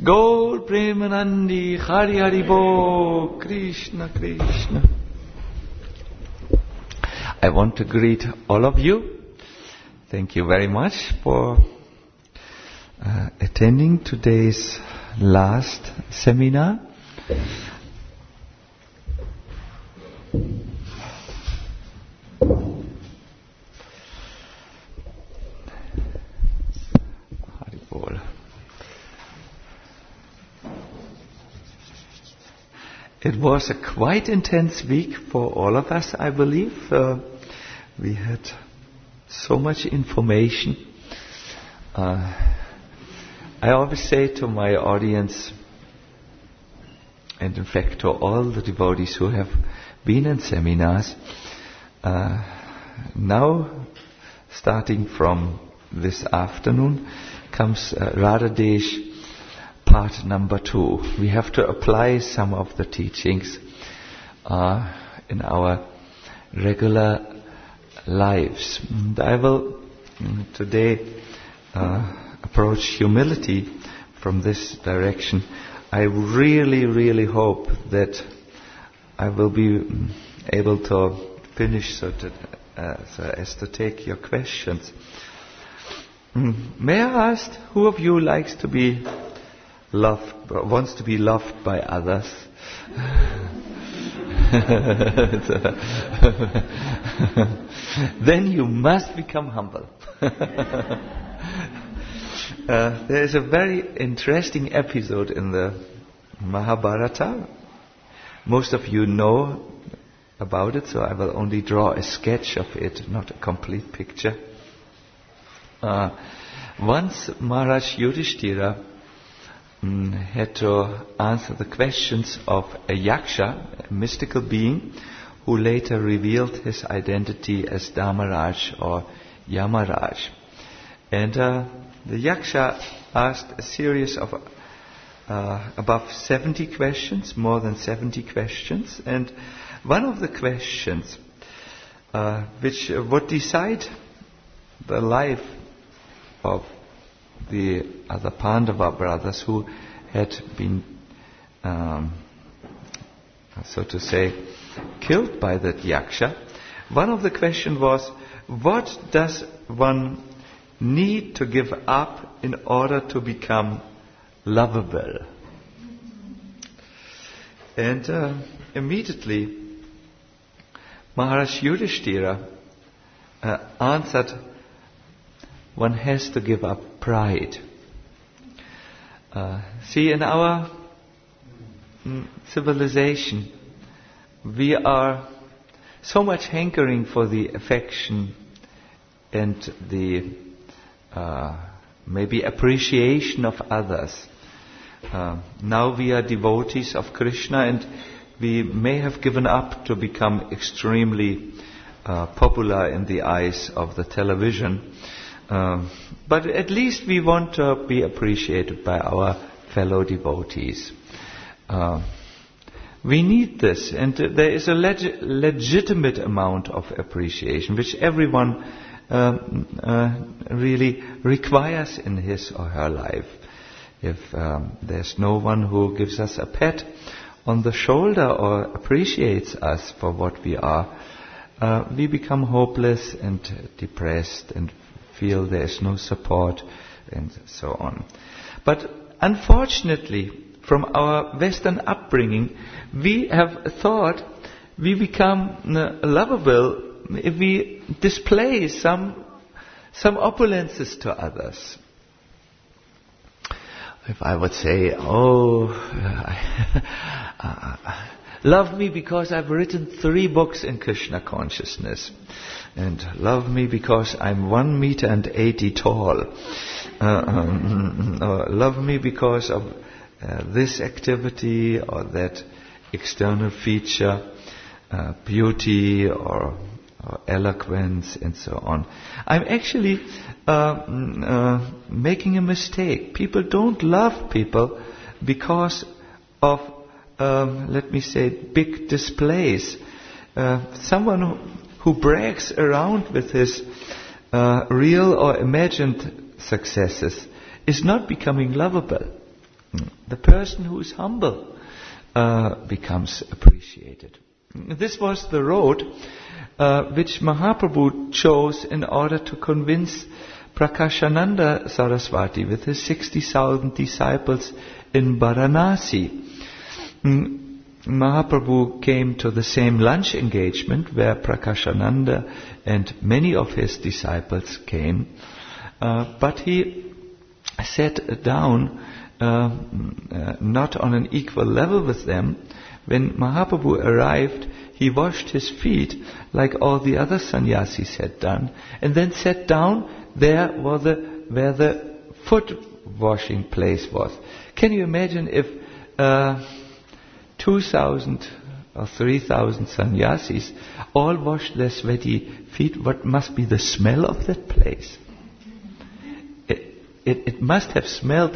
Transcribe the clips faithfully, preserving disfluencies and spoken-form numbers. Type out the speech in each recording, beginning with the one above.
Gaur Premanandi, Hari Hari Bo, Krishna Krishna. I want to greet all of you. Thank you very much for uh, attending today's last seminar. Haribol. It was a quite intense week for all of us, I believe. Uh, we had so much information. Uh, I always say to my audience, and in fact to all the devotees who have been in seminars, uh, now starting from this afternoon comes uh, Radha Desh part number two. We have to apply some of the teachings uh, in our regular lives. And I will mm, today uh, approach humility from this direction. I really, really hope that I will be able to finish so, to, uh, so as to take your questions. Mm. May I ask, who of you likes to be loved, wants to be loved by others? Then you must become humble. uh, there is a very interesting episode in the Mahabharata. Most of you know about it, so I will only draw a sketch of it, not a complete picture. Uh, once Maharaj Yudhishthira mm, had to answer the questions of a yaksha, a mystical being, who later revealed his identity as Dharmaraj or Yamaraj. And uh, the yaksha asked a series of uh, above seventy questions, more than seventy questions, and one of the questions uh, which uh, would decide the life of the other Pandava brothers who had been, um, so to say, killed by that yaksha. One of the questions was, what does one need to give up in order to become lovable? And uh, immediately Maharaj Yudhishthira uh, answered, one has to give up pride. Uh, see, in our mm, civilization, we are so much hankering for the affection and the uh, maybe appreciation of others. Uh, now we are devotees of Krishna, and we may have given up to become extremely uh, popular in the eyes of the television. Uh, but at least we want to be appreciated by our fellow devotees. Uh, we need this, and uh, there is a leg- legitimate amount of appreciation which everyone um, uh, really requires in his or her life. If um, there's no one who gives us a pat on the shoulder or appreciates us for what we are, uh, we become hopeless and depressed and feel there is no support and so on. But unfortunately, from our Western upbringing, we have thought we become uh, lovable if we display some some opulences to others. If I would say, oh, uh, love me because I've written three books in Krishna consciousness, and love me because I'm one meter and eighty tall, uh, um, or love me because of uh, this activity or that external feature, uh, beauty or, or eloquence and so on. I'm actually uh, uh, making a mistake. People don't love people because of, um, let me say, big displays. Uh, someone who, who brags around with his uh, real or imagined successes is not becoming lovable. The person who is humble uh, becomes appreciated. This was the road uh, which Mahaprabhu chose in order to convince Prakashananda Saraswati with his sixty thousand disciples in Varanasi. Mahaprabhu came to the same lunch engagement where Prakashananda and many of his disciples came, uh, but he sat down uh, uh, not on an equal level with them. When Mahaprabhu arrived, he washed his feet like all the other sannyasis had done, and then sat down there where the, where the foot washing place was. Can you imagine if uh, two thousand or three thousand sannyasis all washed their sweaty feet? What must be the smell of that place? It, it, it must have smelled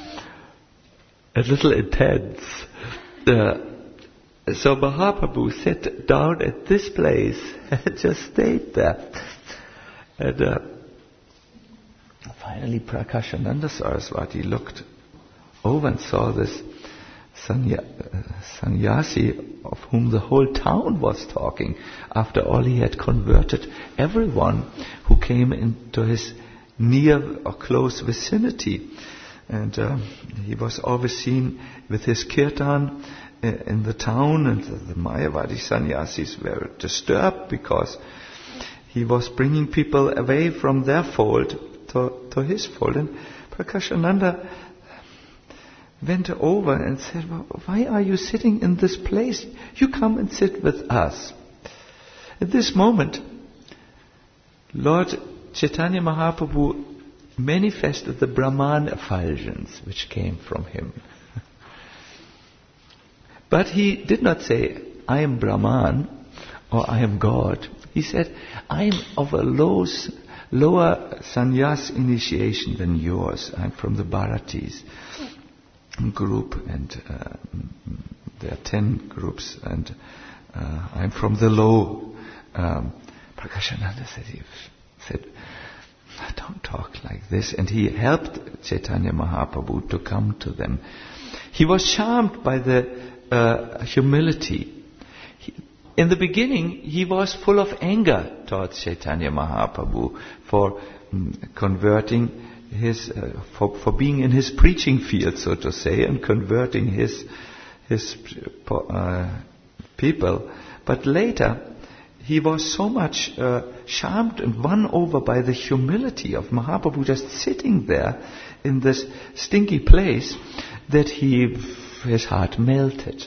a little intense. Uh, so Mahaprabhu sat down at this place and just stayed there. And uh, finally Prakashananda Saraswati looked over and saw this sannya, uh, sannyasi of whom the whole town was talking. After all, he had converted everyone who came into his near or close vicinity. And uh, he was always seen with his kirtan uh, in the town, and the, the Mayavadi sannyasis were disturbed because he was bringing people away from their fold to, to his fold. And Prakashananda went over and said, well, why are you sitting in this place? You come and sit with us. At this moment, Lord Chaitanya Mahaprabhu manifested the Brahman effulgence which came from him. But he did not say, I am Brahman or I am God. He said, I am of a low, lower sannyas initiation than yours. I am from the Bharatis group, and uh, there are ten groups, and uh, I am from the low. Um, Prakashananda said, he said, don't talk like this. And he helped Chaitanya Mahaprabhu to come to them. He was charmed by the uh, humility. He, in the beginning, he was full of anger towards Chaitanya Mahaprabhu for um, converting his, uh, for, for being in his preaching field, so to say, and converting his, his uh, people. But later, he was so much uh, charmed and won over by the humility of Mahaprabhu just sitting there in this stinky place that he, his heart melted.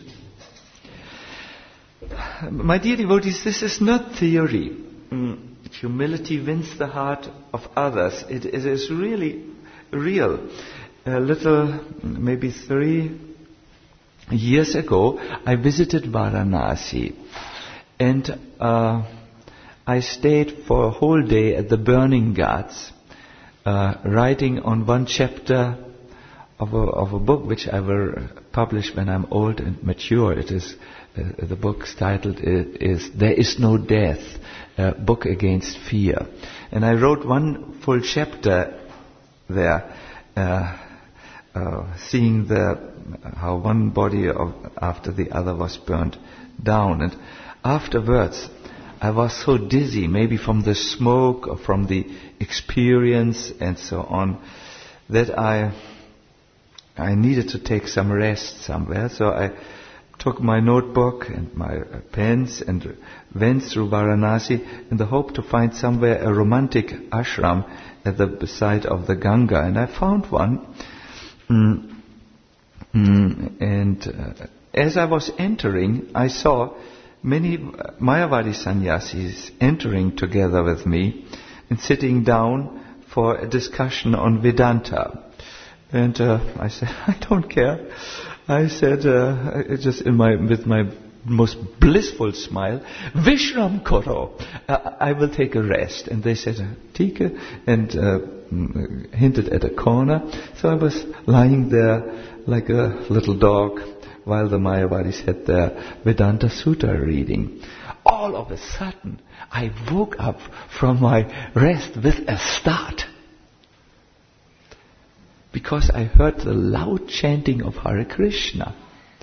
My dear devotees, this is not theory. Mm, humility wins the heart of others. It, it is really real. A little, maybe three years ago, I visited Varanasi. And uh, I stayed for a whole day at the Burning Ghats, uh, writing on one chapter of a, of a book which I will publish when I'm old and mature. It is uh, the book's title is There Is No Death, a book against fear. And I wrote one full chapter there, uh, uh, seeing the how one body of, after the other was burnt down. And afterwards, I was so dizzy, maybe from the smoke or from the experience and so on, that I I needed to take some rest somewhere. So I took my notebook and my pens and went through Varanasi in the hope to find somewhere a romantic ashram at the side of the Ganga. And I found one. Mm, mm, and uh, as I was entering, I saw many Mayavadi sannyasis entering together with me and sitting down for a discussion on Vedanta. And uh, I said, I don't care. I said, uh, just in my with my most blissful smile, Vishram Koro, uh, I will take a rest. And they said, Tika, and uh, hinted at a corner. So I was lying there like a little dog, while the Mayavadis had their Vedanta Sutta reading. All of a sudden, I woke up from my rest with a start. because I heard the loud chanting of Hare Krishna.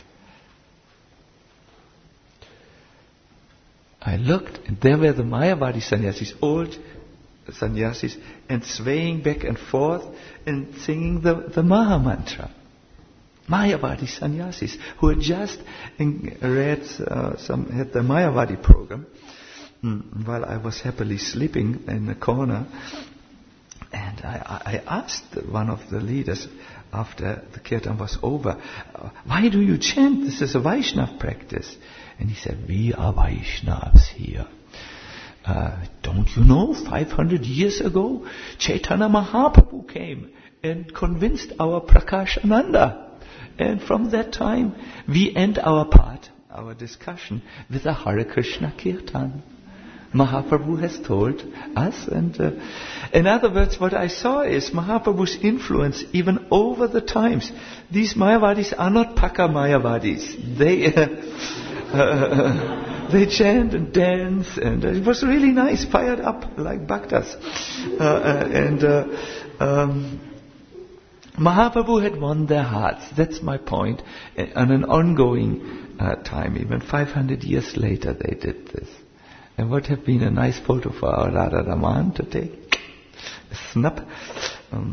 I looked, and there were the Mayavadi sannyasis, old sannyasis, and swaying back and forth and singing the, the Maha Mantra. Mayavadi sannyasis, who had just in, read uh, some, had the Mayavadi program, mm, while I was happily sleeping in the corner. And I, I asked one of the leaders after the kirtan was over, uh, why do you chant? This is a Vaishnav practice. And he said, we are Vaishnavas here. Uh, don't you know, five hundred years ago, Chaitanya Mahaprabhu came and convinced our Prakash Ananda. And from that time, we end our part, our discussion, with a Hare Krishna kirtan. Mahaprabhu has told us, and uh, in other words, what I saw is Mahaprabhu's influence even over the times. These Mayavadis are not Paka Mayavadis. They uh, uh, they chant and dance, and uh, it was really nice, fired up like bhaktas. Uh, uh, and uh, um, Mahaprabhu had won their hearts. That's my point. Uh, on an ongoing uh, time, even five hundred years later, they did this. And would have been a nice photo for our Radha Raman to take. A snap. Um,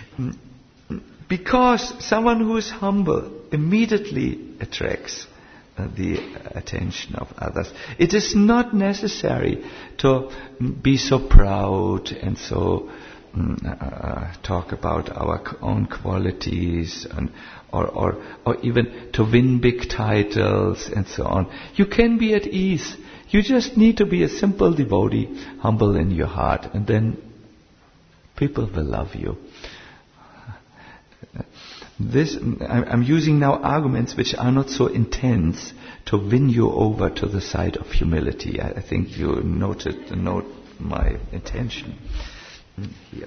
because someone who is humble immediately attracts uh, the attention of others. It is not necessary to be so proud and so um, uh, talk about our own qualities and or, or, or even to win big titles and so on. You can be at ease. You just need to be a simple devotee, humble in your heart, and then people will love you. This, I'm using now arguments which are not so intense to win you over to the side of humility. I think you noted, note my intention here.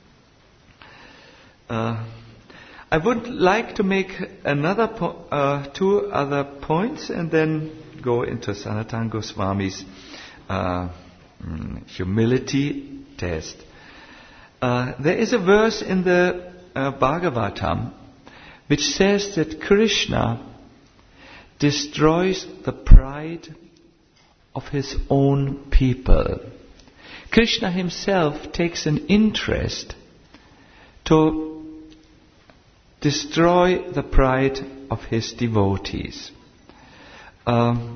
Uh, I would like to make another po- uh, two other points and then go into Sanatana Goswami's uh, humility test. Uh, there is a verse in the uh, Bhagavatam which says that Krishna destroys the pride of his own people. Krishna himself takes an interest to destroy the pride of his devotees. Um,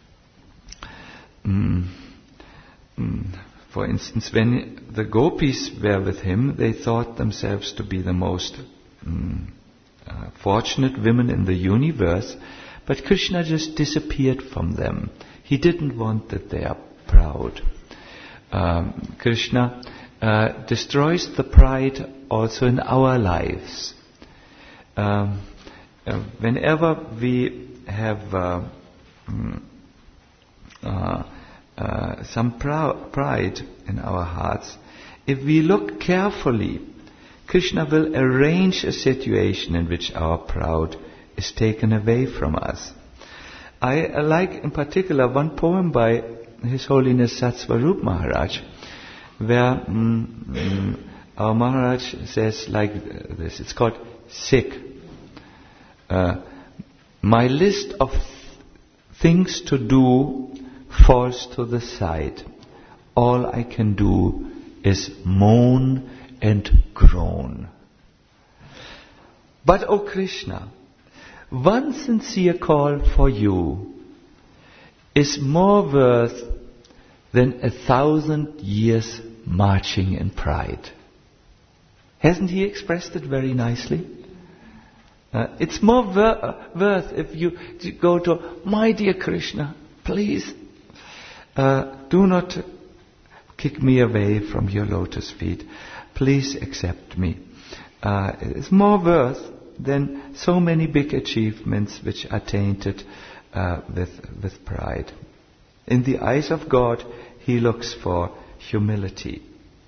mm, mm, for instance, when the gopis were with him, they thought themselves to be the most mm, uh, fortunate women in the universe, but Krishna just disappeared from them. He didn't want that they are proud. Um, Krishna uh, destroys the pride also in our lives. Um, uh, whenever we have uh, Uh, uh, some prou- pride in our hearts, if we look carefully, Krishna will arrange a situation in which our pride is taken away from us. I uh, like in particular one poem by His Holiness Satsvarup Maharaj, where mm, mm, our Maharaj says like this, it's called Sikh. Uh, my list of things to do falls to the side. All I can do is moan and groan. But, O Krishna, one sincere call for you is more worth than a thousand years marching in pride. Hasn't he expressed it very nicely? Uh, it's more wor- uh, worth if you go to, my dear Krishna, please uh, do not kick me away from your lotus feet. Please accept me. Uh, it's more worth than so many big achievements which are tainted uh, with, with pride. In the eyes of God, He looks for humility.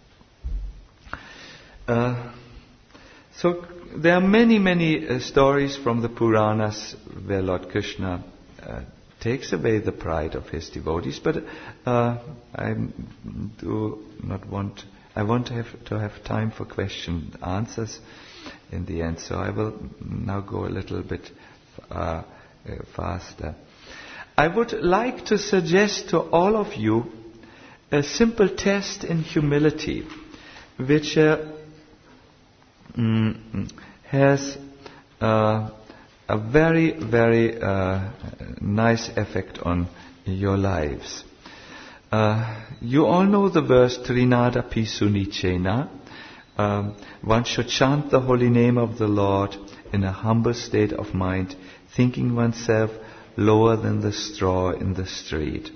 Uh, so there are many, many uh, stories from the Puranas where Lord Krishna uh, takes away the pride of His devotees, but uh, I do not want. I want to have to have time for question and answers, in the end. So I will now go a little bit uh, uh, faster. I would like to suggest to all of you a simple test in humility, which uh, mm, has uh, a very, very uh, nice effect on your lives. Uh, you all know the verse Trinada Pisunicena. Um, one should chant the holy name of the Lord in a humble state of mind, thinking oneself lower than the straw in the street.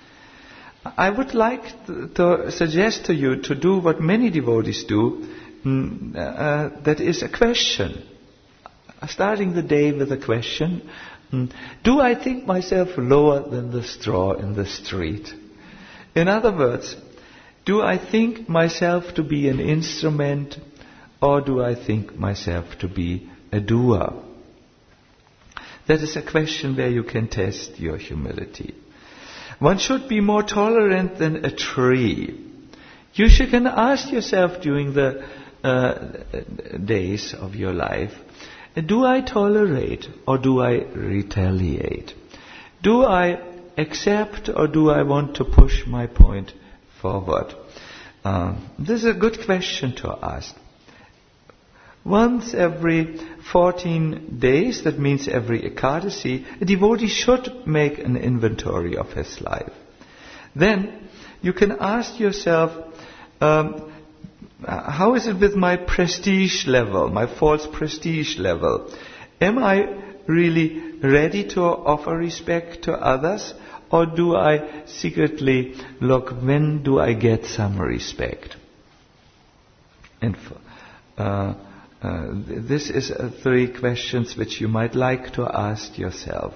I would like to suggest to you to do what many devotees do, mm, uh, that is a question. Starting the day with a question. Mm, do I think myself lower than the straw in the street? In other words, do I think myself to be an instrument, or do I think myself to be a doer? That is a question where you can test your humility. One should be more tolerant than a tree. You should can ask yourself during the uh, days of your life, do I tolerate or do I retaliate? Do I accept or do I want to push my point forward? Um, this is a good question to ask. Once every fourteen days, that means every Ekadasi, a devotee should make an inventory of his life. Then you can ask yourself, um, how is it with my prestige level, my false prestige level? Am I really ready to offer respect to others, or do I secretly look, when do I get some respect? And uh, Uh, this is uh, three questions which you might like to ask yourself.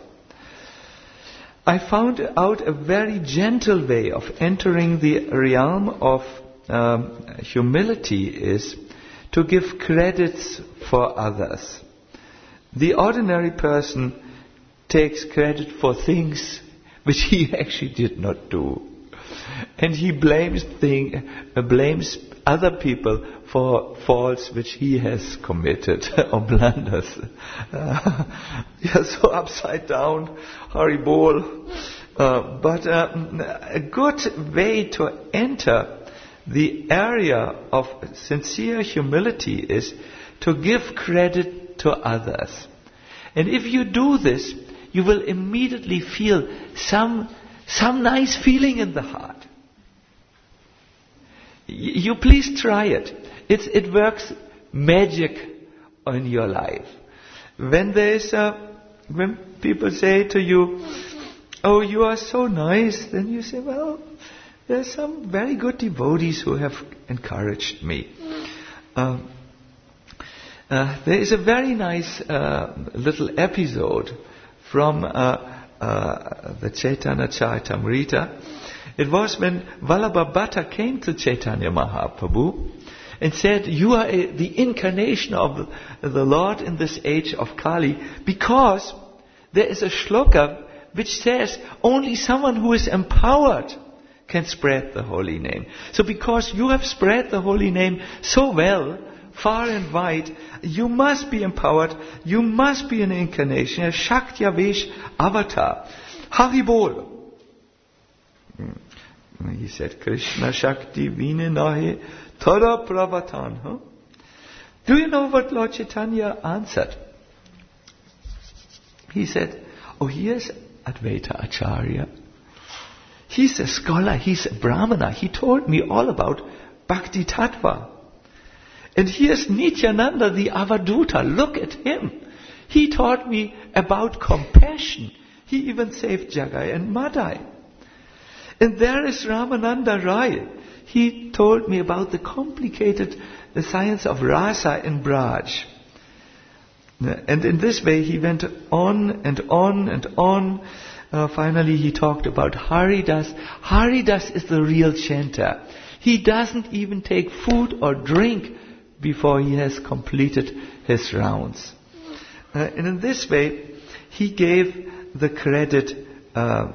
I found out a very gentle way of entering the realm of um, humility is to give credits for others. The ordinary person takes credit for things which he actually did not do. And he blames thing, uh, blames other people for faults which he has committed or blunders. Uh, yeah, so upside down, Haribol. Uh, but uh, a good way to enter the area of sincere humility is to give credit to others. And if you do this, you will immediately feel some some nice feeling in the heart. Y- you please try it. It's, it works magic on your life. When there is a, when people say to you, "Oh, you are so nice," then you say, "Well, there are some very good devotees who have encouraged me." Um, uh, there is a very nice uh, little episode from uh, uh, the Chaitanya Charitamrita. It was when Vallabha came to Chaitanya Mahaprabhu and said, "You are a, the incarnation of the Lord in this age of Kali, because there is a shloka which says only someone who is empowered can spread the holy name. So because you have spread the holy name so well, far and wide, you must be empowered, you must be an incarnation, a Shaktyavesh avatar. Haribol." He said, "Krishna Shakti Vine Nahe Tada Pravatan." Huh? Do you know what Lord Chaitanya answered? He said, "Oh, here's Advaita Acharya. He's a scholar, he's a Brahmana. He told me all about Bhakti Tattva. And here's Nityananda, the Avaduta. Look at him. He taught me about compassion. He even saved Jagai and Madai. And there is Ramananda Rai. He told me about the complicated the science of rasa in Braj." And in this way he went on and on and on. Uh, finally he talked about Haridas. Haridas is the real chanter. He doesn't even take food or drink before he has completed his rounds. Uh, and in this way he gave the credit uh,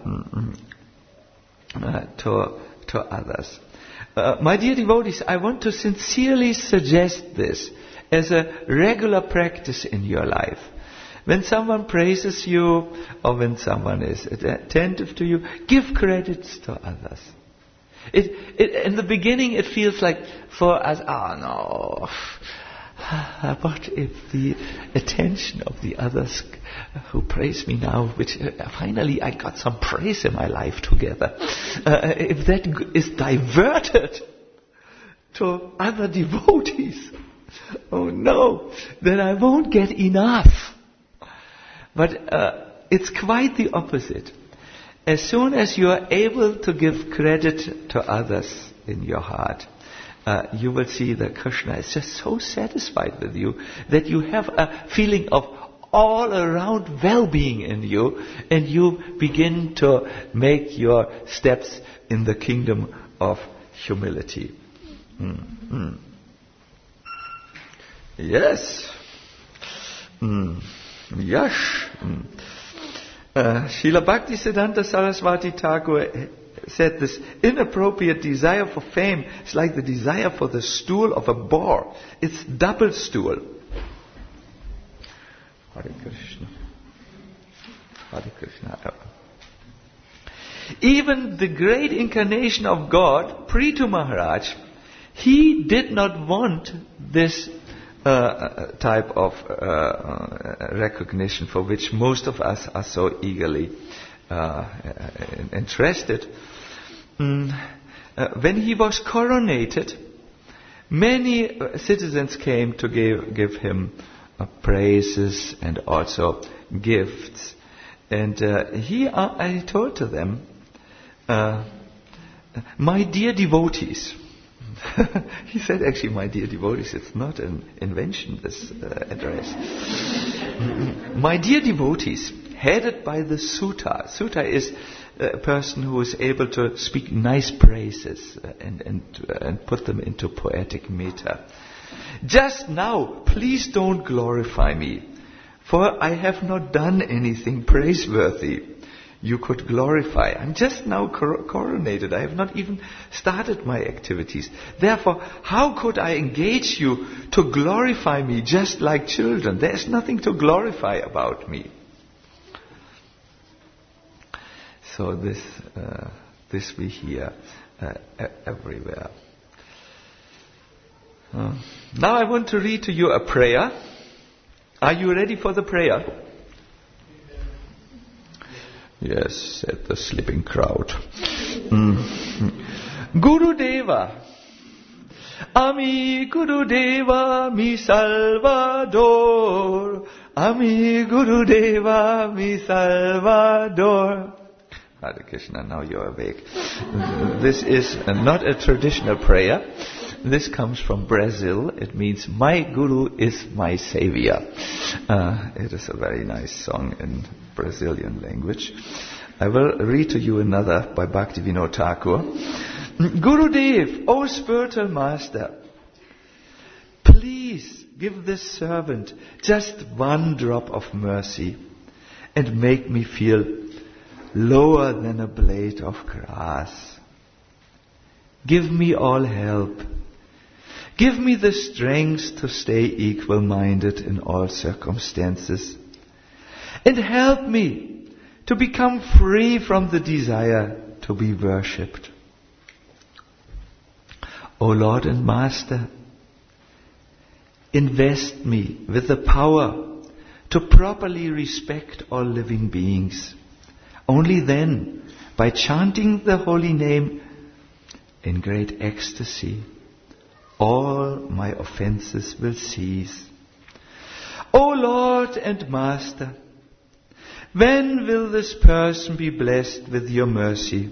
uh, to, to others. Uh, my dear devotees, I want to sincerely suggest this as a regular practice in your life. When someone praises you or when someone is attentive to you, give credits to others. It, it, in the beginning it feels like for us, oh no, what if the attention of the others who praise me now, which uh, finally I got some praise in my life together, uh, if that is diverted to other devotees, oh no, then I won't get enough. But uh, it's quite the opposite. As soon as you are able to give credit to others in your heart, Uh, you will see that Krishna is just so satisfied with you that you have a feeling of all around well-being in you, and you begin to make your steps in the kingdom of humility. Mm-hmm. Yes. Mm. Yes. Mm. Uh, Srila Bhaktisiddhanta Saraswati Thakur said this inappropriate desire for fame is like the desire for the stool of a boar. It's double stool. Hare Krishna. Hare Krishna. Even the great incarnation of God, Prithu Maharaj, he did not want this uh, type of uh, recognition for which most of us are so eagerly uh, interested. Mm, uh, when he was coronated, many citizens came to give, give him uh, praises and also gifts. And uh, he, uh, I told to them, uh, my dear devotees, he said actually, my dear devotees, it's not an invention, this uh, address. My dear devotees, headed by the Sutta. Sutta is a person who is able to speak nice praises and, and, and put them into poetic meter. Just now, please don't glorify me, for I have not done anything praiseworthy you could glorify. I'm just now cor- coronated. I have not even started my activities. Therefore, how could I engage you to glorify me just like children? There is nothing to glorify about me. So this uh, this we hear uh, everywhere. Uh, now I want to read to you a prayer. Are you ready for the prayer? Yes, said the sleeping crowd. Mm. Guru Deva, Ami Guru Deva mi Salvador, Ami Guru Deva mi Salvador. Hare Krishna, now you're awake. This is not a traditional prayer. This comes from Brazil. It means, my Guru is my savior. Uh, it is a very nice song in Brazilian language. I will read to you another by Bhaktivinoda Thakur. Gurudev, O spiritual master, please give this servant just one drop of mercy and make me feel lower than a blade of grass. Give me all help. Give me the strength to stay equal-minded in all circumstances. And help me to become free from the desire to be worshipped. O Lord and Master, invest me with the power to properly respect all living beings. Only then, by chanting the holy name in great ecstasy, all my offenses will cease. O Lord and Master, when will this person be blessed with your mercy?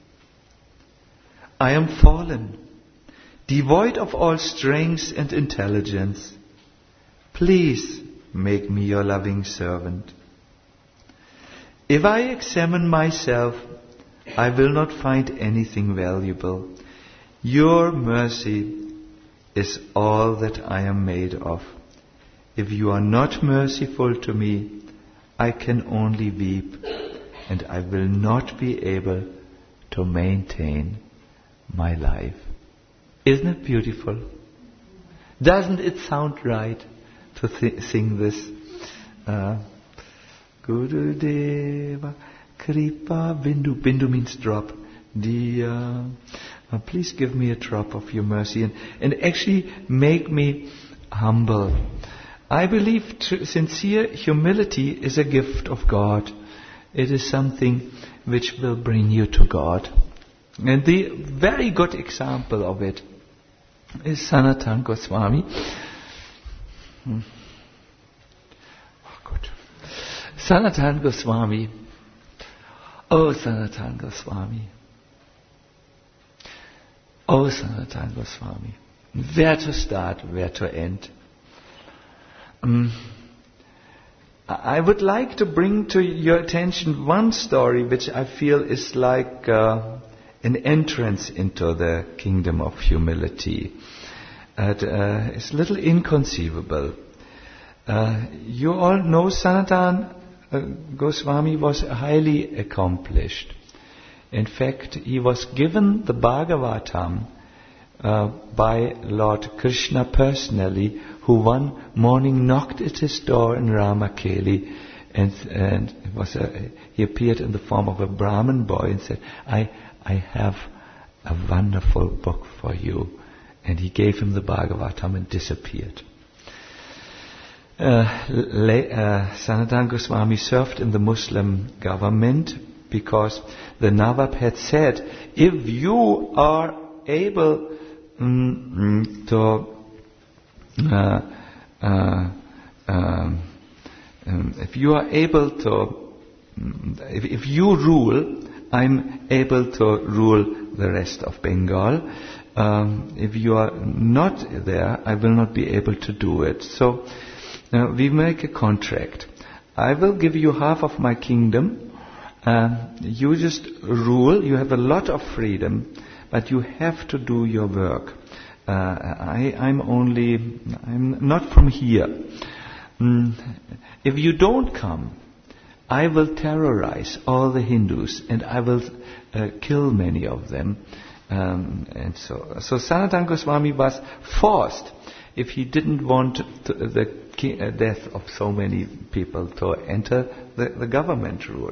I am fallen, devoid of all strength and intelligence. Please make me your loving servant. If I examine myself, I will not find anything valuable. Your mercy is all that I am made of. If you are not merciful to me, I can only weep, and I will not be able to maintain my life. Isn't it beautiful? Doesn't it sound right to th- sing this? Uh, Guru Deva Kripa Bindu. Bindu means drop. Dear, uh, please give me a drop of your mercy and, and actually make me humble. I believe tr- sincere humility is a gift of God. It is something which will bring you to God. And the very good example of it is Sanatana Goswami. Hmm. Oh, good. Sanatana Goswami. Oh, Sanatana Goswami. Oh, Sanatana Goswami. Where to start, where to end. Um, I would like to bring to your attention one story which I feel is like uh, an entrance into the kingdom of humility. It, uh, it's a little inconceivable. Uh, you all know Sanatana uh, Goswami was highly accomplished. In fact, he was given the Bhagavatam uh, by Lord Krishna personally, who one morning knocked at his door in Ramakeli, and, and it was a, he appeared in the form of a Brahmin boy and said, I, I have a wonderful book for you. And he gave him the Bhagavatam and disappeared. Uh, Le, uh, Sanatana Goswami served in the Muslim government because the Nawab had said, if you are able mm, to uh, uh, um, um, if you are able to if, if you rule, I'm able to rule the rest of Bengal. Um, if you are not there, I will not be able to do it. So uh, we make a contract. I will give you half of my kingdom. Uh, you just rule. You have a lot of freedom, but you have to do your work. Uh, I, I'm only, I'm not from here. Mm, if you don't come, I will terrorize all the Hindus and I will uh, kill many of them. Um, and so, so Sanatana Goswami was forced, if he didn't want to, the ki- uh, death of so many people, to enter the, the government rule.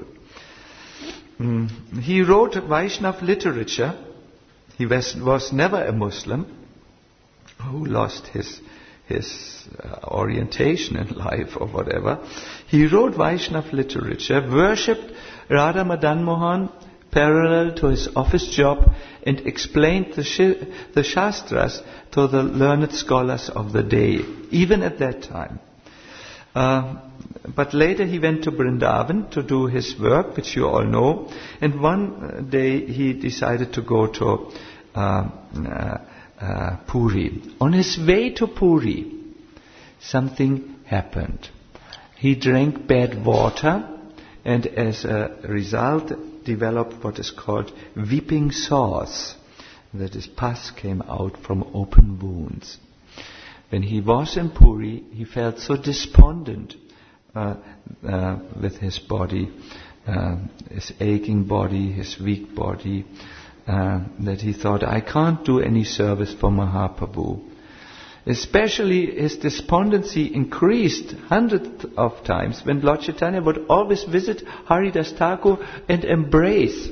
Mm. He wrote Vaishnav literature. He was, was never a Muslim who lost his his uh, orientation in life or whatever. He wrote Vaishnav literature, worshipped Radha Madan Mohan parallel to his office job, and explained the, sh- the Shastras to the learned scholars of the day, even at that time. Uh, but later he went to Vrindavan to do his work, which you all know, and one day he decided to go to uh, uh, uh, Puri. On his way to Puri, something happened. He drank bad water, and as a result developed what is called weeping sores. That is, pus came out from open wounds. When he was in Puri, he felt so despondent uh, uh, with his body, uh, his aching body, his weak body, uh, that he thought, I can't do any service for Mahaprabhu. Especially his despondency increased hundreds of times when Lord Chaitanya would always visit Haridas Thakur and embrace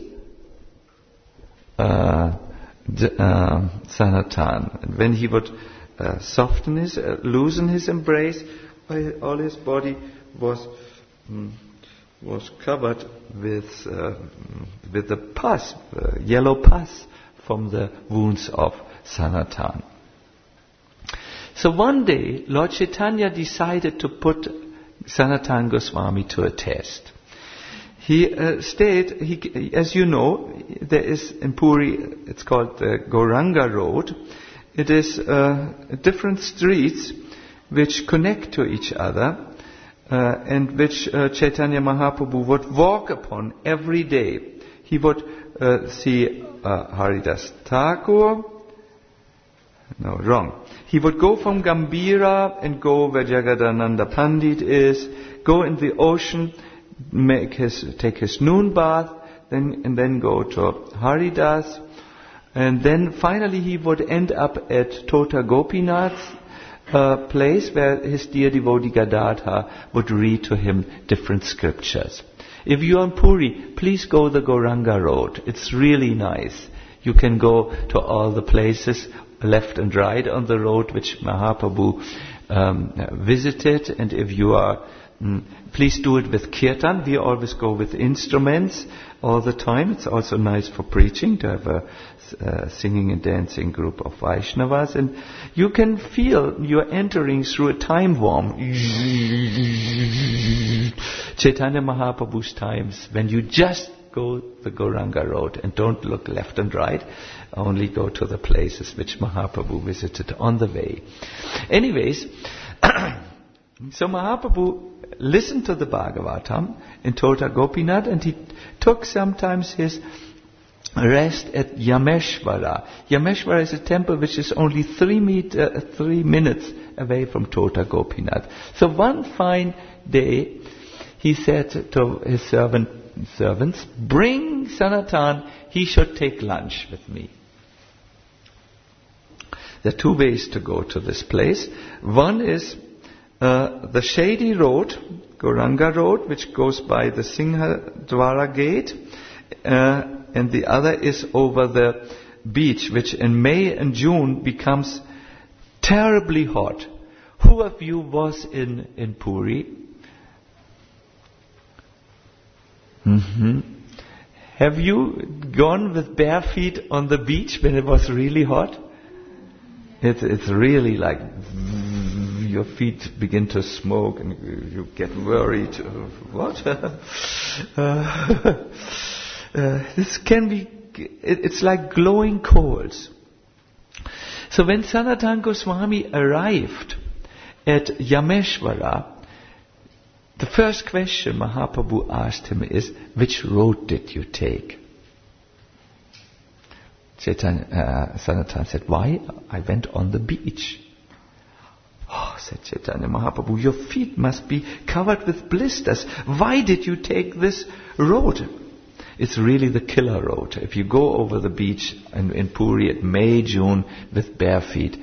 uh, the, uh, Sanatan. And when he would uh, soften his, uh, loosen his embrace, all his body was mm, was covered with uh, with the pus, uh, yellow pus from the wounds of Sanatan. So one day, Lord Chaitanya decided to put Sanatana Goswami to a test. He uh, stayed, he, as you know, there is in Puri, it's called the Gauranga Road. It is uh, different streets which connect to each other uh, and which uh, Chaitanya Mahaprabhu would walk upon every day. He would uh, see uh, Haridas Thakur. No, wrong. He would go from Gambhira and go where Jagadananda Pandit is, go in the ocean, make his, take his noon bath, then, and then go to Haridas. And then finally he would end up at Tota Gopinath, a place where his dear devotee Gadadhar would read to him different scriptures. If you are in Puri, please go the Gauranga Road. It's really nice. You can go to all the places left and right on the road which Mahaprabhu um, visited. And if you are, mm, please do it with kirtan. We always go with instruments all the time. It's also nice for preaching to have a uh, singing and dancing group of Vaishnavas. And you can feel you're entering through a time worm. Chaitanya Mahaprabhu's times, when you just go the Gauranga Road and don't look left and right, only go to the places which Mahaprabhu visited on the way. Anyways, so Mahaprabhu listened to the Bhagavatam in Tota Gopinath, and he took sometimes his rest at Yameshwara. Yameshwara is a temple which is only three, meter, three minutes away from Tota Gopinath. So one fine day, he said to his servant, servants, bring Sanatan, he should take lunch with me. There are two ways to go to this place. One is uh, the shady road, Gauranga Road, which goes by the Singhadwara gate, uh, and the other is over the beach, which in May and June becomes terribly hot. Who of you was in, in Puri? Mm-hmm. Have you gone with bare feet on the beach when it was really hot? It's, it's really like your feet begin to smoke and you get worried. What? uh, uh, this can be, it's like glowing coals. So when Sanatana Goswami arrived at Yameshwara, the first question Mahaprabhu asked him is, which road did you take? Chaitanya, uh, Sanatana said, why? I went on the beach. Oh, said Chaitanya Mahaprabhu, your feet must be covered with blisters. Why did you take this road? It's really the killer road. If you go over the beach in, in Puri at May, June with bare feet,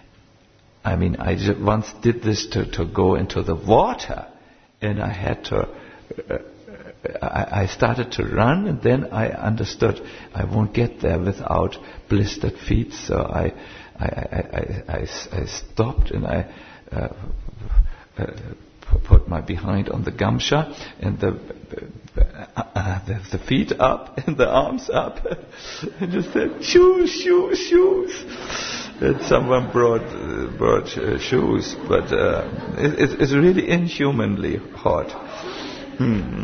I mean, I just once did this to, to go into the water. And I had to, uh, I, I started to run, and then I understood I won't get there without blistered feet. So I, I, I, I, I, I stopped and I uh, uh, put my behind on the gamsha and the, uh, uh, the the feet up and the arms up, and just said shoes, shoes, shoes. And someone brought uh, brought uh, shoes, but uh, it, it's really inhumanly hot. Hmm.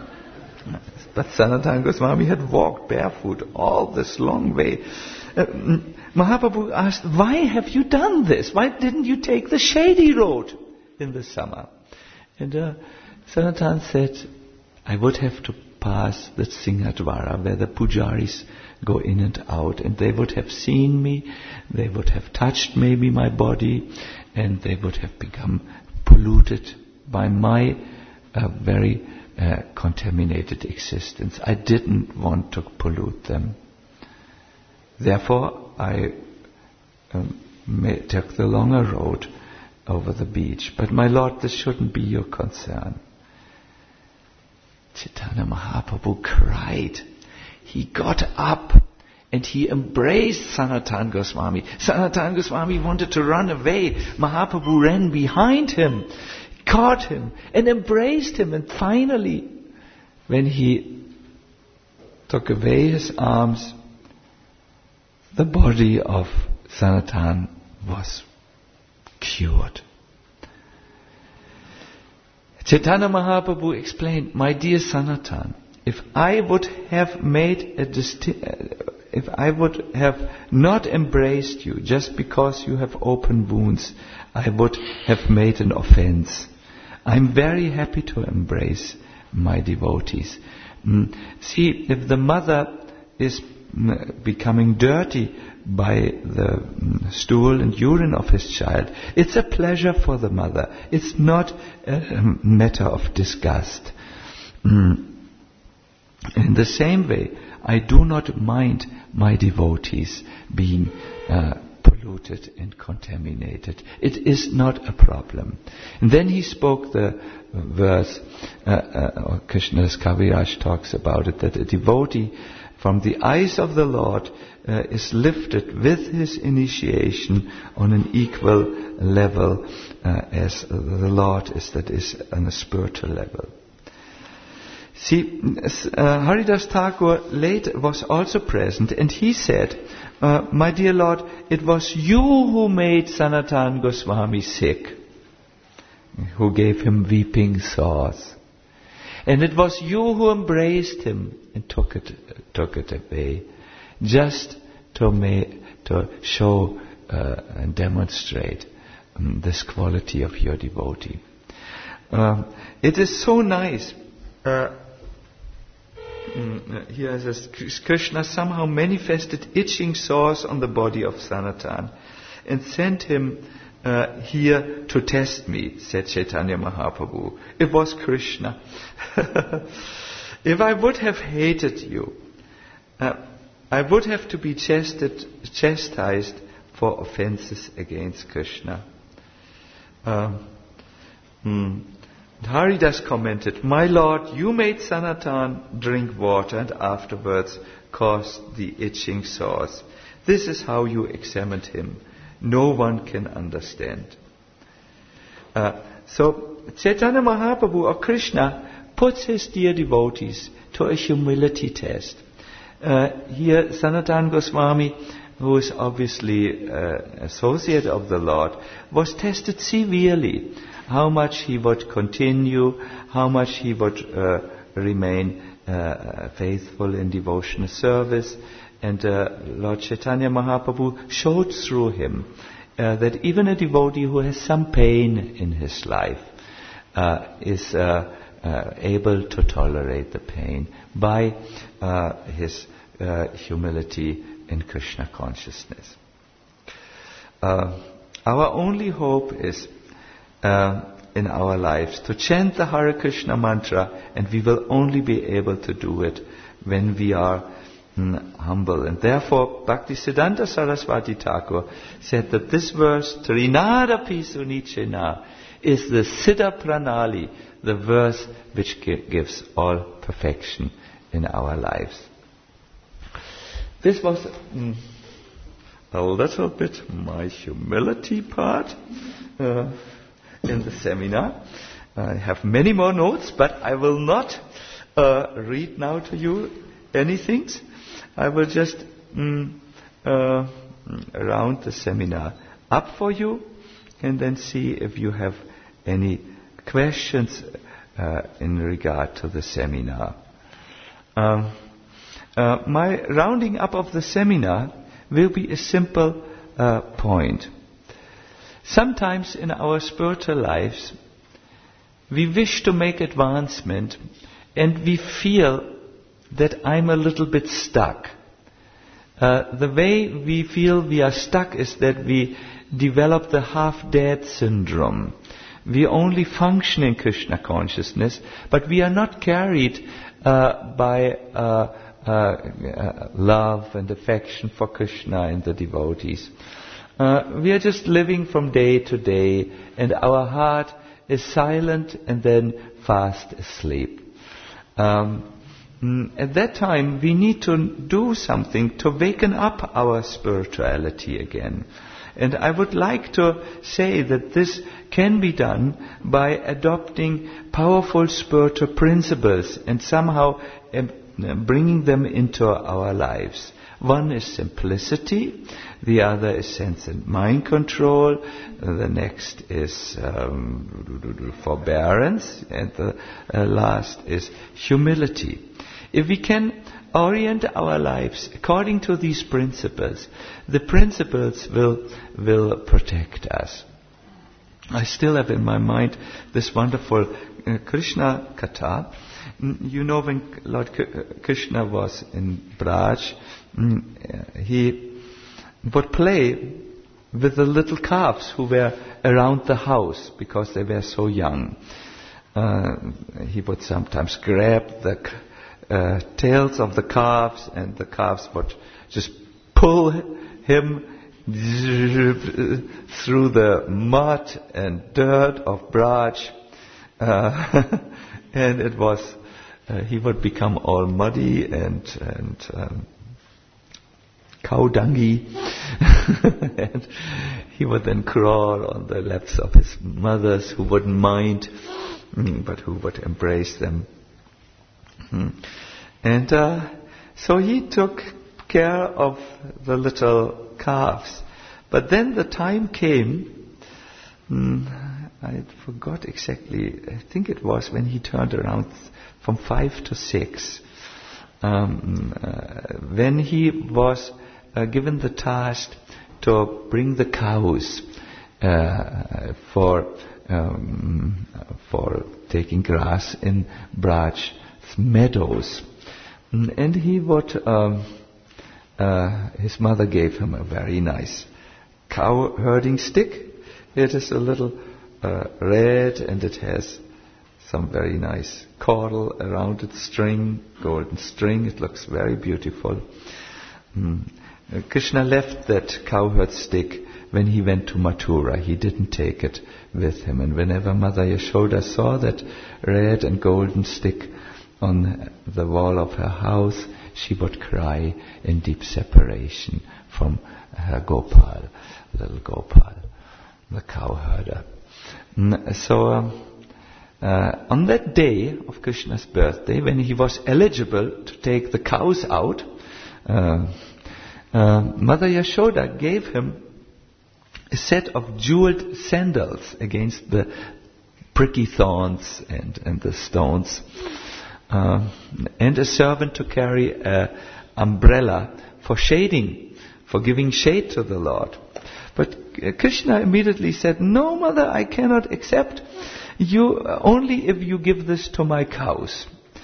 But Sanatana Goswami had walked barefoot all this long way. Uh, Mahaprabhu asked, why have you done this? Why didn't you take the shady road in the summer? And uh, Sanatana said, I would have to pass the Singhadwara where the pujaris go in and out, and they would have seen me, they would have touched maybe my body, and they would have become polluted by my uh, very uh, contaminated existence. I didn't want to pollute them. Therefore, I um, took the longer road over the beach. But my Lord, this shouldn't be your concern. Chaitanya Mahaprabhu cried. He got up and he embraced Sanatana Goswami. Sanatana Goswami wanted to run away. Mahaprabhu ran behind him, caught him and embraced him. And finally, when he took away his arms, the body of Sanatana was cured. Chaitanya Mahaprabhu explained, my dear Sanatana, if I would have made a disti- if I would have not embraced you just because you have open wounds, I would have made an offense. I'm very happy to embrace my devotees. Mm. See, if the mother is mm, becoming dirty by the mm, stool and urine of his child, it's a pleasure for the mother. It's not a matter of disgust. Mm. In the same way, I do not mind my devotees being uh, polluted and contaminated. It is not a problem. And then he spoke the verse, uh, uh, or Krishna's Kaviraj talks about it, that a devotee from the eyes of the Lord uh, is lifted with his initiation on an equal level uh, as the Lord is, that is, on a spiritual level. See, uh, Haridas Thakur later was also present, and he said, uh, my dear Lord, it was you who made Sanatana Goswami sick, who gave him weeping sores. And it was you who embraced him and took it, took it away, just to, make, to show uh, and demonstrate um, this quality of your devotee. Um, it is so nice. Uh, Here it says, Krishna somehow manifested itching sores on the body of Sanatan and sent him uh, here to test me, said Chaitanya Mahaprabhu. It was Krishna. If I would have hated you, uh, I would have to be chastised, chastised for offenses against Krishna. Uh, hmm. Haridas commented, my Lord, you made Sanatan drink water and afterwards caused the itching sores. This is how you examined him. No one can understand. Uh, so Chaitanya Mahaprabhu or Krishna puts his dear devotees to a humility test. Uh, here Sanatana Goswami, who is obviously uh, associate of the Lord, was tested severely. How much he would continue, how much he would uh, remain uh, faithful in devotional service. And uh, Lord Chaitanya Mahaprabhu showed through him uh, that even a devotee who has some pain in his life uh, is uh, uh, able to tolerate the pain by uh, his uh, humility in Krishna consciousness. Uh, our only hope is Uh, in our lives to chant the Hare Krishna mantra, and we will only be able to do it when we are mm, humble. And therefore Bhaktisiddhanta Saraswati Thakur said that this verse, Trinadapi Sunichena, is the Siddha Pranali, the verse which gives all perfection in our lives. This was mm, a little bit my humility part uh, in the seminar. I have many more notes, but I will not uh, read now to you anything. I will just mm, uh, round the seminar up for you and then see if you have any questions uh, in regard to the seminar. Um, uh, my rounding up of the seminar will be a simple uh, point. Sometimes in our spiritual lives, we wish to make advancement and we feel that I'm a little bit stuck. Uh, the way we feel we are stuck is that we develop the half-dead syndrome. We only function in Krishna consciousness, but we are not carried uh, by uh, uh, uh, love and affection for Krishna and the devotees. Uh, we are just living from day to day, and our heart is silent and then fast asleep. Um, at that time, we need to do something to waken up our spirituality again. And I would like to say that this can be done by adopting powerful spiritual principles and somehow um, bringing them into our lives. One is simplicity, the other is sense and mind control, the next is um, forbearance, and the uh, last is humility. If we can orient our lives according to these principles, the principles will will protect us. I still have in my mind this wonderful uh, Krishna Katha. You know, when Lord Krishna was in Braj, he would play with the little calves who were around the house because they were so young. Uh, he would sometimes grab the uh, tails of the calves, and the calves would just pull him through the mud and dirt of Braj, uh, and it was uh, he would become all muddy and and um, cow-dungy, and he would then crawl on the laps of his mothers, who wouldn't mind, but who would embrace them. And uh, so he took care of the little calves. But then the time came, mm, I forgot exactly, I think it was when he turned around from five to six, um, uh, when he was uh, given the task to bring the cows uh, for um, for taking grass in Braj's meadows. And he would, um, uh, his mother gave him a very nice cow herding stick. It is a little uh, red, and it has some very nice coral around its string, golden string. It looks very beautiful. Mm. Uh, Krishna left that cowherd stick when he went to Mathura. He didn't take it with him. And whenever Mother Yashoda saw that red and golden stick on the wall of her house, she would cry in deep separation from her Gopal, little Gopal, the cowherder. So um, uh, on that day of Krishna's birthday, when he was eligible to take the cows out, uh, uh, Mother Yashoda gave him a set of jeweled sandals against the pricky thorns and, and the stones. Uh, and a servant to carry an umbrella for shading, for giving shade to the Lord. But uh, Krishna immediately said, "No, mother, I cannot accept you, uh, only if you give this to my cows."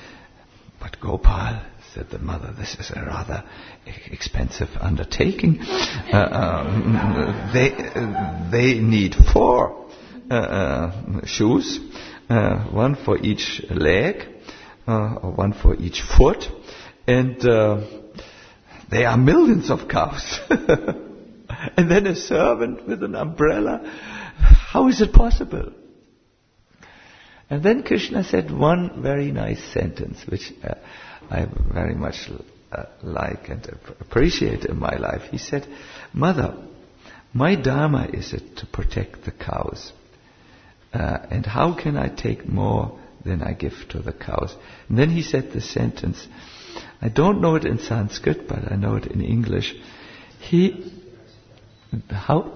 "But Gopal," said the mother, "this is a rather expensive undertaking. Uh, um, they, uh, they need four uh, uh, shoes, uh, one for each leg, Uh, or one for each foot, and uh, there are millions of cows." And then a servant with an umbrella. How is it possible? And then Krishna said one very nice sentence, which uh, I very much uh, like and appreciate in my life. He said, "Mother, my dharma is it to protect the cows. Uh, and how can I take more than I give to the cows?" And then he said the sentence, I don't know it in Sanskrit, but I know it in English. He, how?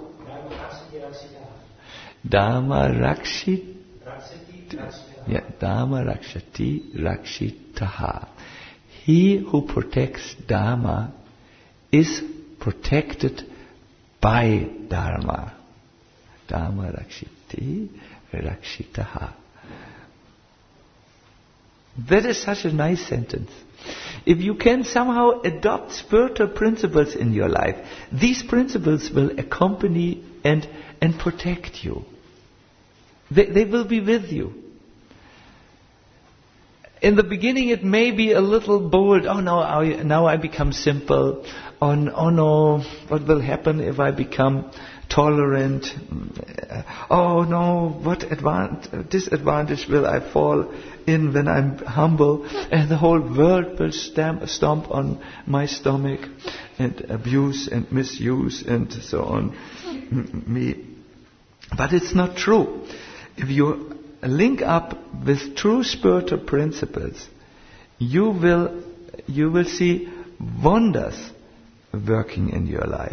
Dharma rakshit, yeah, Dharma rakshati rakshitaha. He who protects Dharma is protected by Dharma. Dharma rakshiti rakshitaha. That is such a nice sentence. If you can somehow adopt spiritual principles in your life, these principles will accompany and, and protect you. They, they will be with you. In the beginning it may be a little bold. Oh no, I, now I become simple. Oh, oh no, what will happen if I become tolerant? Oh no, what advan- disadvantage will I fall in when I'm humble? And the whole world will stamp, stomp on my stomach and abuse and misuse and so on me. But it's not true. If you link up with true spiritual principles, you will you will see wonders working in your life.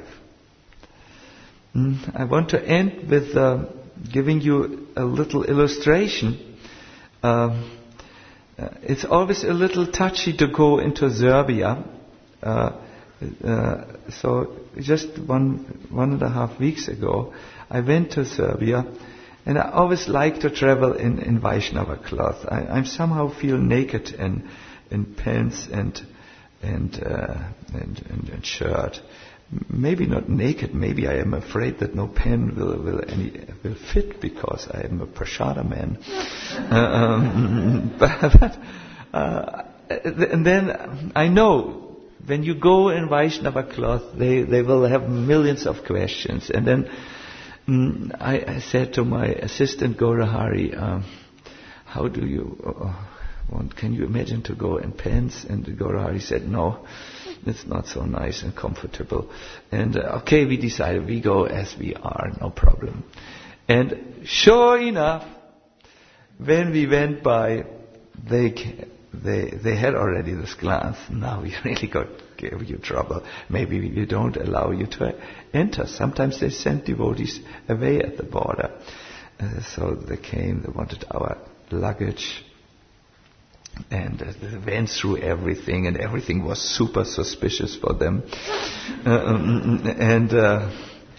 I want to end with uh, giving you a little illustration. Um, uh, it's always a little touchy to go into Serbia. Uh, uh, so just one one and a half weeks ago, I went to Serbia, and I always like to travel in, in Vaishnava cloth. I, I somehow feel naked in in pants and and, uh, and and and shirt. Maybe not naked. Maybe I am afraid that no pen will will any will fit because I am a prashada man. uh, um, but but uh, and then I know when you go in Vaishnava cloth, they, they will have millions of questions. And then mm, I, I said to my assistant Gaurahari, uh, how do you, uh, want, can you imagine to go in pants? And Gaurahari said, no, it's not so nice and comfortable. And uh, okay, we decided we go as we are, no problem. And sure enough, when we went by, they they they had already this glance. Now we really got gave you trouble. Maybe we don't allow you to enter. Sometimes they send devotees away at the border. Uh, so they came. They wanted our luggage. And uh, they went through everything, and everything was super suspicious for them. Uh, um, and uh,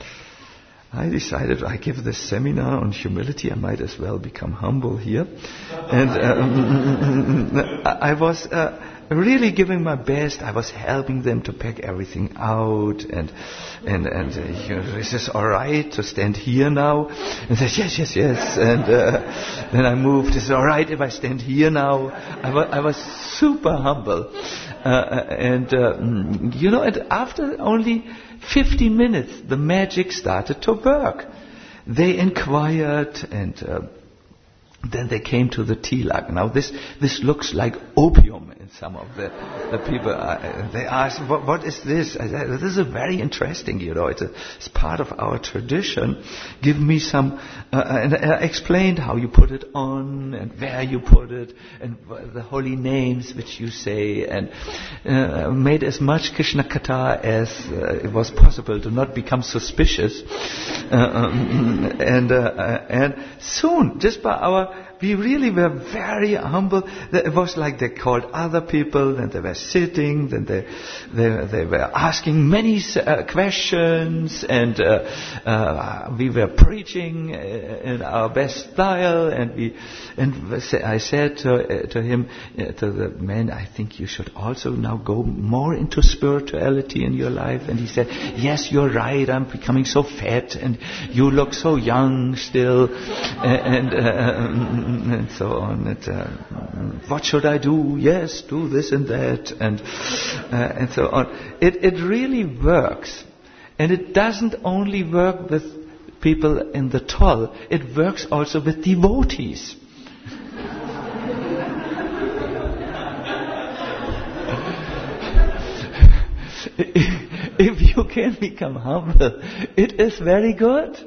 I decided I give this seminar on humility. I might as well become humble here. And um, I was uh, really giving my best. I was helping them to pack everything out. And and and uh, you know, is this all right to stand here now? And they said, yes, yes, yes. And uh, then I moved. Is it all right if I stand here now? I, wa- I was super humble. Uh, and, uh, you know, and after only fifty minutes, the magic started to work. They inquired, and uh, then they came to the tilak. Now this this looks like opium in some of the the people. Uh, they asked, what, what is this? I said, this is very interesting, you know. It's, a, it's part of our tradition. Give me some. Uh, and I explained how you put it on, and where you put it, and the holy names which you say, and uh, made as much Krishna Katha as uh, it was possible to not become suspicious. Uh, um, and uh, and soon, just by our we really were very humble. It was like they called other people, and they were sitting, then they they, they were asking many uh, questions, and uh, uh, we were preaching in our best style, and we and I said to, uh, to him, uh, to the man, I think you should also now go more into spirituality in your life. And he said, yes, you're right, I'm becoming so fat, and you look so young still, and, and uh, and so on. And, uh, what should I do? Yes, do this and that, and uh, and so on. It it really works, and it doesn't only work with people in the toll. It works also with devotees. If you can become humble, it is very good.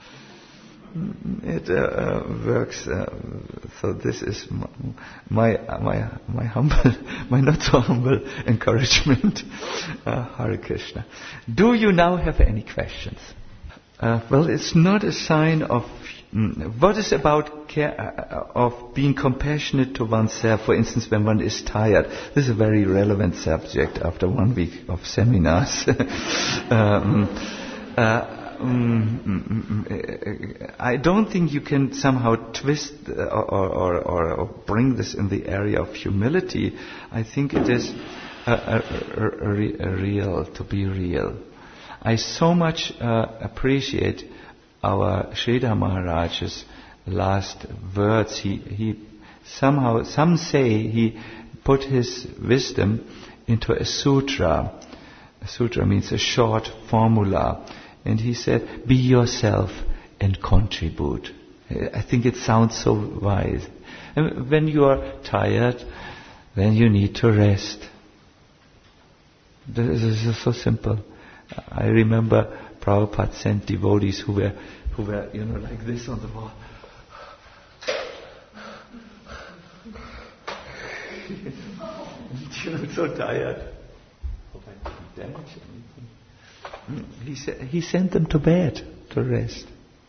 It uh, works. Uh, so this is my my my humble, my not so humble encouragement. Uh, Hare Krishna. Do you now have any questions? Uh, well, it's not a sign of. Mm, what is about care, uh, of being compassionate to oneself? For instance, when one is tired. This is a very relevant subject after one week of seminars. um, uh, Mm, I don't think you can somehow twist or, or, or, or bring this in the area of humility. I think it is a, a, a, a real, to be real. I so much uh, appreciate our Sridhar Maharaj's last words. He, he somehow, some say he put his wisdom into a sutra. A sutra means a short formula. And he said, be yourself and contribute. I think it sounds so wise. And when you are tired, then you need to rest. This is so simple. I remember Prabhupada sent devotees who were, who were, you know, like this on the wall. You know, so tired. Hope I didn't damage anything. He, sa- he sent them to bed to rest.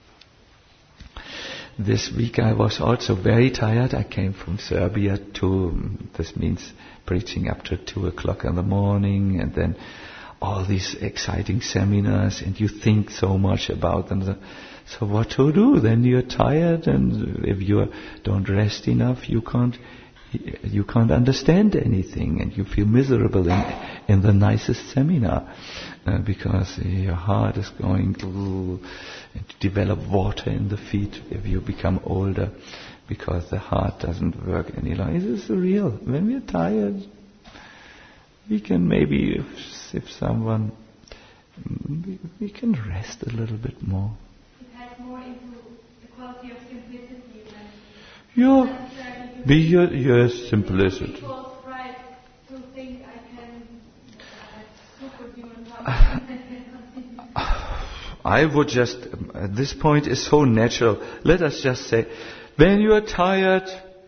This week I was also very tired. I came from Serbia to, this means preaching up to two o'clock in the morning, and then all these exciting seminars, and you think so much about them. So what to do? Then you're tired, and if you don't rest enough, you can't you can't understand anything, and you feel miserable in, in the nicest seminar uh, because your heart is going to, to develop water in the feet if you become older, because the heart doesn't work any longer. This is real. When we're tired, we can maybe, if, if someone, we, we can rest a little bit more. It has more into the quality of simplicity than Yeah, be your, your simplicity. People try to think I can have superhuman powers. I would just, at this point is so natural, let us just say, when you are tired,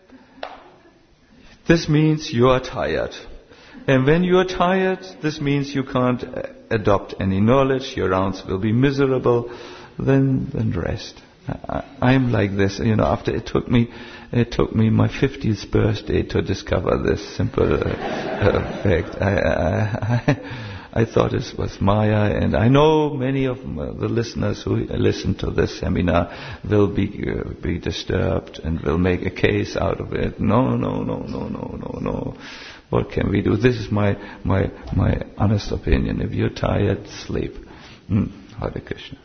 this means you are tired. And when you are tired, this means you can't adopt any knowledge, your rounds will be miserable, then then rest. I, I'm like this, you know, after it took me, it took me my fiftieth birthday to discover this simple uh, uh, fact. I, I, I I thought it was Maya, and I know many of the listeners who listen to this seminar will be uh, be disturbed and will make a case out of it. No, no, no, no, no, no, no. What can we do? This is my my my honest opinion. If you're tired, sleep. Mm, Hare Krishna.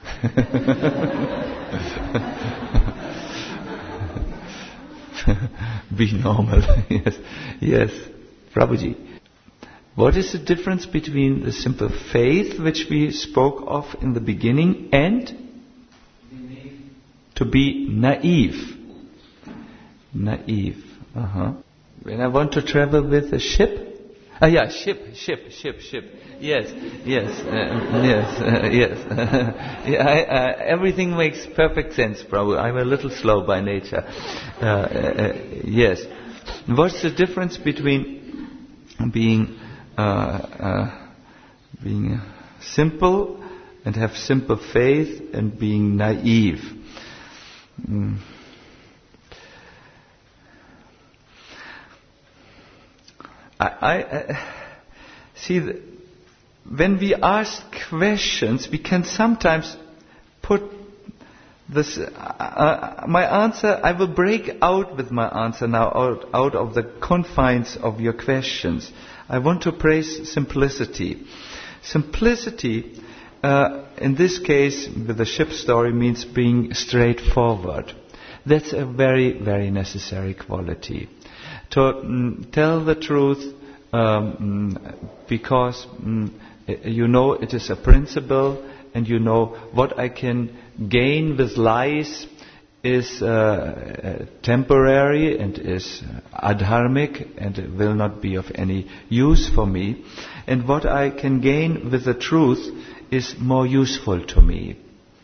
Be normal. Yes, yes, Prabhuji. What is the difference between the simple faith which we spoke of in the beginning and to be naive? Naive. Uh-huh. When I want to travel with a ship? Ah, yeah, ship, ship, ship, ship. Yes, yes, uh, yes, uh, yes. yeah, I, uh, everything makes perfect sense, Prabhu. I'm a little slow by nature. Uh, uh, yes. What's the difference between being Uh, uh, being simple and have simple faith and being naive? Mm. I, I, I see that when we ask questions, we can sometimes put this. Uh, uh, my answer, I will break out with my answer now out, out of the confines of your questions. I want to praise simplicity. Simplicity, uh, in this case, with the ship story, means being straightforward. That's a very, very necessary quality. To mm, tell the truth, um, because mm, you know it is a principle, and you know what I can gain with lies is uh, temporary and is adharmic and it will not be of any use for me. And what I can gain with the truth is more useful to me.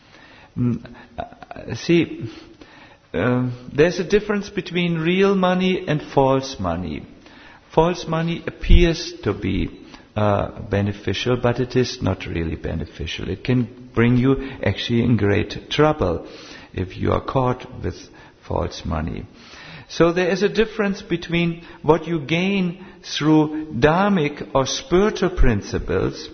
Mm, uh, see, uh, there's a difference between real money and false money. False money appears to be uh, beneficial, but it is not really beneficial. It can bring you actually in great trouble if you are caught with false money. So there is a difference between what you gain through dharmic or spiritual principles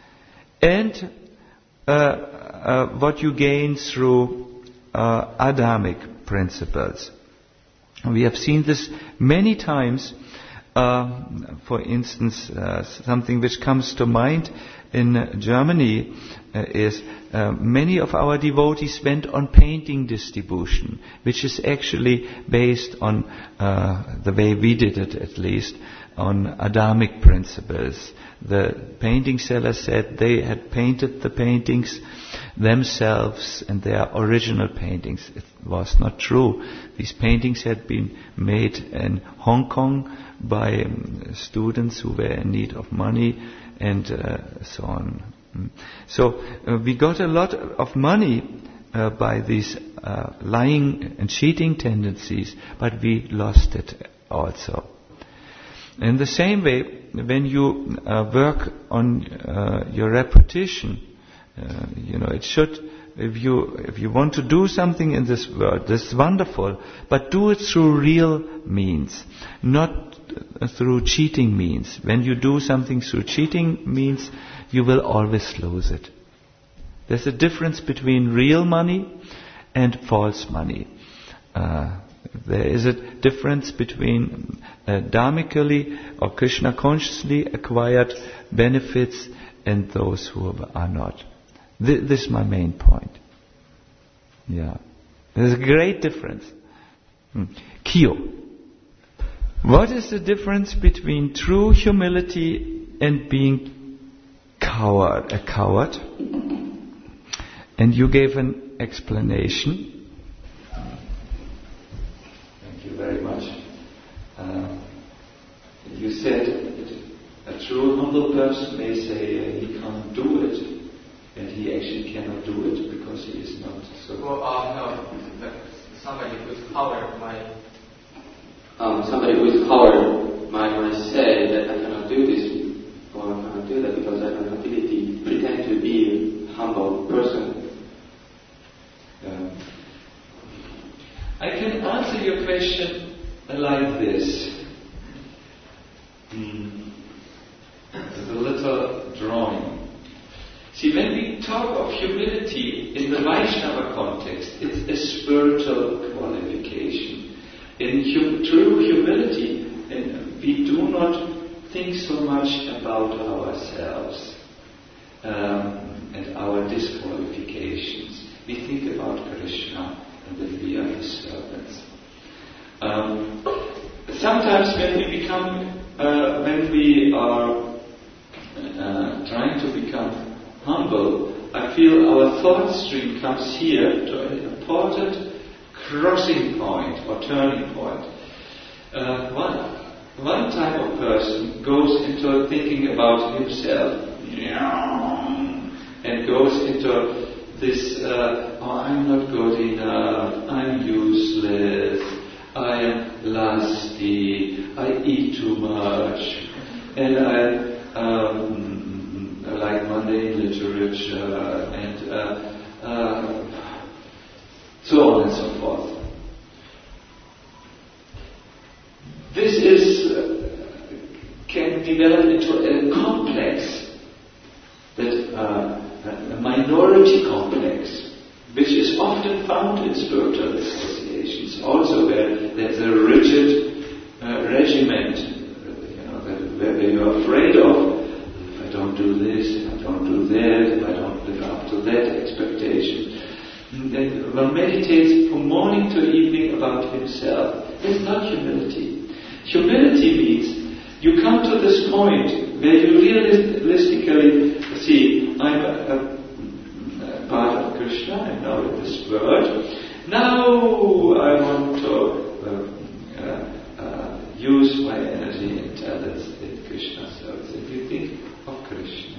and uh, uh, what you gain through uh, adharmic principles. We have seen this many times. Uh, for instance, uh, something which comes to mind in Germany uh, is uh, many of our devotees went on painting distribution, which is actually based on uh, the way we did it, at least, on adharmic principles. The painting seller said they had painted the paintings themselves and they are original paintings. It was not true. These paintings had been made in Hong Kong by um, students who were in need of money and uh, so on. So uh, we got a lot of money uh, by these uh, lying and cheating tendencies, but we lost it also. In the same way, when you uh, work on uh, your reputation, uh, you know, it should, if you if you want to do something in this world, this is wonderful, but do it through real means, not uh, through cheating means. When you do something through cheating means, you will always lose it. There's a difference between real money and false money. Uh, There is a difference between uh, dharmically or Krishna consciously acquired benefits and those who are not. Th- this is my main point. Yeah. There's a great difference. Hmm. Kyo. What is the difference between true humility and being coward, a coward. And you gave an explanation. Thank you very much. Uh, you said that a true humble person may say uh, he can't do it, and he actually cannot do it because he is not so. Well, uh, no, somebody who is coward might. Um, somebody who is coward might, might say that I cannot do this or I cannot do that because I have an ability, pretend to be a humble person. Um, I can answer your question like this. Mm. There's a little drawing. See, when we talk of humility in the Vaishnava context, it's a spiritual qualification. In hum- true humility, in, we do not think so much about ourselves um, and our disqualifications. We think about Krishna and that we are his servants. Um, sometimes when we become, uh, when we are uh, trying to become humble, I feel our thought stream comes here to an important crossing point or turning point. Uh, one, one type of person goes into thinking about himself and goes into this, uh, oh, I'm not good enough, I'm useless, I am lusty, I eat too much, and I um, like mundane literature, and uh, uh, so on and so forth. This is uh, can develop into a complex that. Uh, a minority complex, which is often found in spiritual associations, also where there's a rigid uh, regiment, you know, that, where you're afraid of. If I don't do this, if I don't do that, if I don't live up to that expectation, then one meditates from morning to evening about himself. It's not humility. Humility means you come to this point where you realistically see, I'm a, a, a part of Krishna, I know this word. Now I want to uh, uh, uh, use my energy and talents in Krishna's service. If you think of Krishna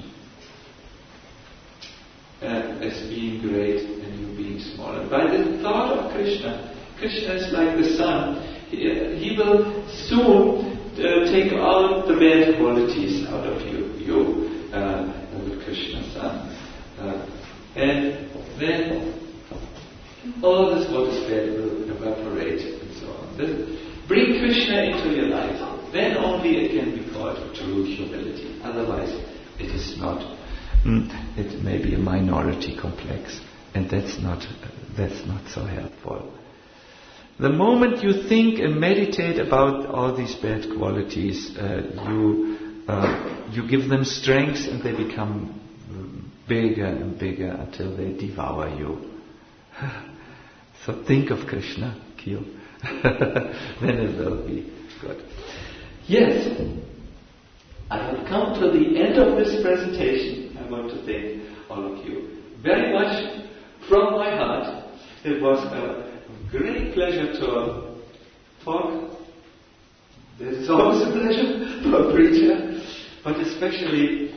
uh, as being great and you being small, and by the thought of Krishna, Krishna is like the sun. He, he will soon uh, take all the bad qualities out of you. you uh, Krishna's son. Uh, and then all this what is bad will evaporate and so on. This, bring Krishna into your life. Then only it can be called true humility. Otherwise, it is not. Mm, it may be a minority complex, and that's not uh, that's not so helpful. The moment you think and meditate about all these bad qualities, uh, you uh, you give them strength, and they become bigger and bigger until they devour you. So think of Krishna, Kyo. Then it will be good. Yes, I have come to the end of this presentation. I want to thank all of you very much from my heart. It was a great pleasure to talk. It's always a pleasure for a preacher, but especially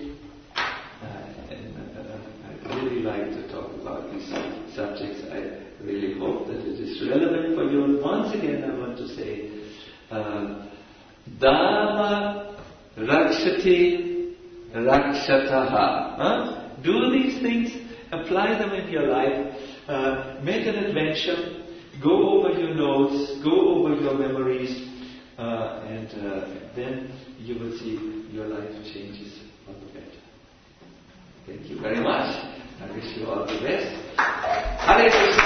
I really like to talk about these subjects. I really hope that it is relevant for you. And once again, I want to say, uh, Dharma Rakshati Rakshataha. Huh? Do these things, apply them in your life, uh, make an adventure, go over your notes, go over your memories, uh, and uh, then you will see your life changes for the better. Thank you very much. I wish you all the best. Hare Krishna.